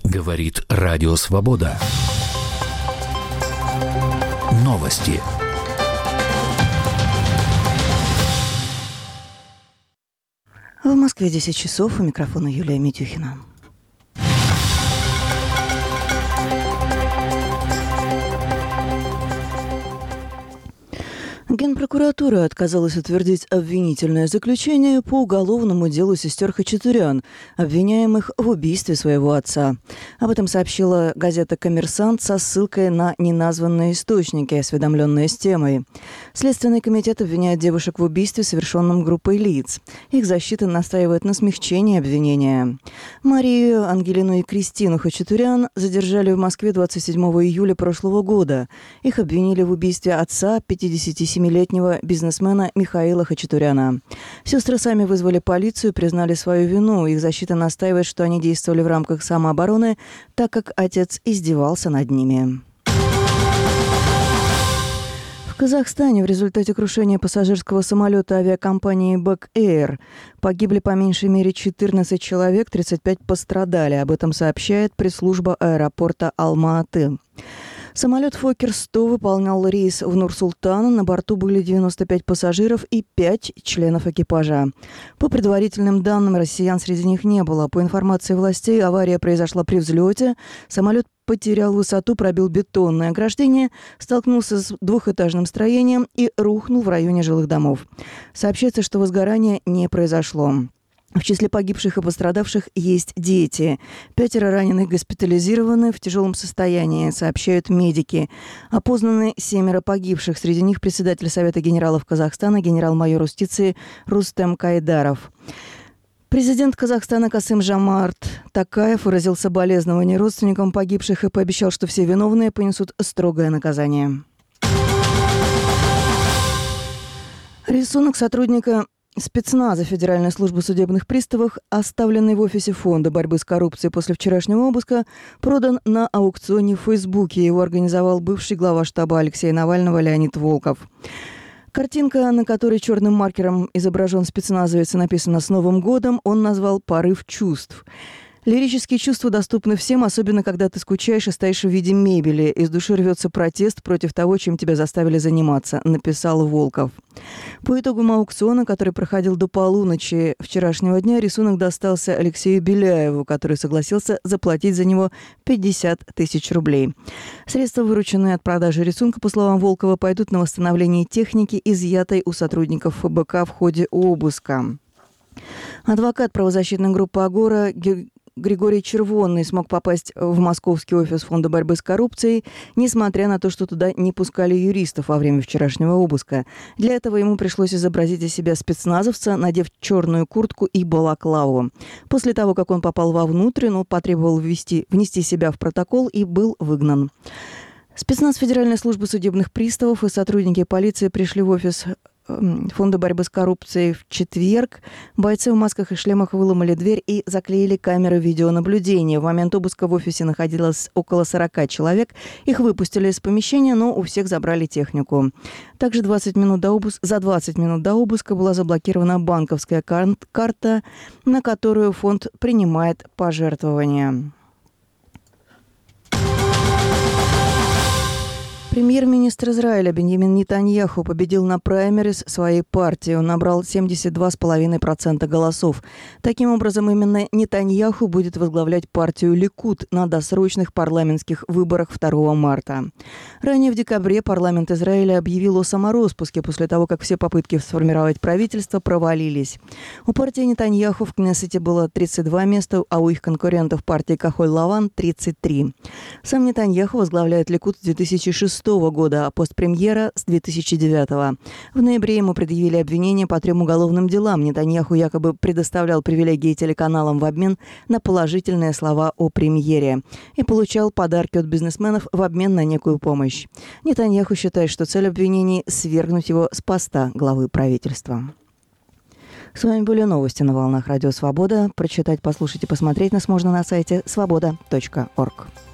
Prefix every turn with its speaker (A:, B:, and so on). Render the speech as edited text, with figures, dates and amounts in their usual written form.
A: Говорит Радио Свобода. Новости.
B: В Москве 10 часов. У микрофона Юлия Митюхина. Генпрокуратура отказалась утвердить обвинительное заключение по уголовному делу сестер Хачатурян, обвиняемых в убийстве своего отца. Об этом сообщила газета «Коммерсант» со ссылкой на неназванные источники, осведомленные с темой. Следственный комитет обвиняет девушек в убийстве, совершенном группой лиц. Их защита настаивает на смягчении обвинения. Марию, Ангелину и Кристину Хачатурян задержали в Москве 27 июля прошлого года. Их обвинили в убийстве отца, 57-летнего бизнесмена Михаила Хачатуряна. Сестры сами вызвали полицию, признали свою вину. Их защита настаивает, что они действовали в рамках самообороны, так как отец издевался над ними. В Казахстане в результате крушения пассажирского самолета авиакомпании Bek Air погибли по меньшей мере 14 человек, 35 пострадали. Об этом сообщает пресс-служба аэропорта Алма-Аты. Самолет «Фоккер-100» выполнял рейс в Нур-Султан. На борту были 95 пассажиров и 5 членов экипажа. По предварительным данным, россиян среди них не было. По информации властей, авария произошла при взлете. Самолет потерял высоту, пробил бетонное ограждение, столкнулся с двухэтажным строением и рухнул в районе жилых домов. Сообщается, что возгорание не произошло. В числе погибших и пострадавших есть дети. 5 раненых госпитализированы в тяжелом состоянии, сообщают медики. Опознаны 7 погибших. Среди них председатель Совета генералов Казахстана, генерал-майор юстиции Рустем Кайдаров. Президент Казахстана Касым-Жомарт Токаев выразил соболезнования родственникам погибших и пообещал, что все виновные понесут строгое наказание. Рисунок сотрудника спецназа Федеральной службы судебных приставов, оставленный в офисе Фонда борьбы с коррупцией после вчерашнего обыска, продан на аукционе в Фейсбуке. Его организовал бывший глава штаба Алексея Навального Леонид Волков. Картинка, на которой черным маркером изображен спецназовец и написано «С Новым годом», он назвал «Порыв чувств». Лирические чувства доступны всем, особенно когда ты скучаешь и стоишь в виде мебели. Из души рвется протест против того, чем тебя заставили заниматься, написал Волков. По итогам аукциона, который проходил до полуночи вчерашнего дня, рисунок достался Алексею Беляеву, который согласился заплатить за него 50 тысяч рублей. Средства, вырученные от продажи рисунка, по словам Волкова, пойдут на восстановление техники, изъятой у сотрудников ФБК в ходе обыска. Адвокат правозащитной группы «Агора» Григорий Червонный смог попасть в московский офис Фонда борьбы с коррупцией, несмотря на то, что туда не пускали юристов во время вчерашнего обыска. Для этого ему пришлось изобразить из себя спецназовца, надев черную куртку и балаклаву. После того, как он попал вовнутрь, он потребовал внести себя в протокол и был выгнан. Спецназ Федеральной службы судебных приставов и сотрудники полиции пришли в офис Фонда борьбы с коррупцией в четверг. Бойцы в масках и шлемах выломали дверь и заклеили камеры видеонаблюдения. В момент обыска в офисе находилось около 40 человек. Их выпустили из помещения, но у всех забрали технику. Также за 20 минут до обыска была заблокирована банковская карта, на которую фонд принимает пожертвования. Премьер-министр Израиля Биньямин Нетаньяху победил на праймерис своей партии. Он набрал 72,5% голосов. Таким образом, именно Нетаньяху будет возглавлять партию Ликуд на досрочных парламентских выборах 2 марта. Ранее в декабре парламент Израиля объявил о самороспуске после того, как все попытки сформировать правительство провалились. У партии Нетаньяху в Кнессете было 32 места, а у их конкурентов партии Кахоль-Лаван – 33. Сам Нетаньяху возглавляет Ликуд с 2006 года, а пост премьера с 2009. В ноябре ему предъявили обвинения по 3 уголовным делам. Нетаньяху якобы предоставлял привилегии телеканалам в обмен на положительные слова о премьере и получал подарки от бизнесменов в обмен на некую помощь. Нетаньяху считает, что цель обвинений – свергнуть его с поста главы правительства. С вами были новости на волнах Радио Свобода. Прочитать, послушать и посмотреть нас можно на сайте svoboda.org.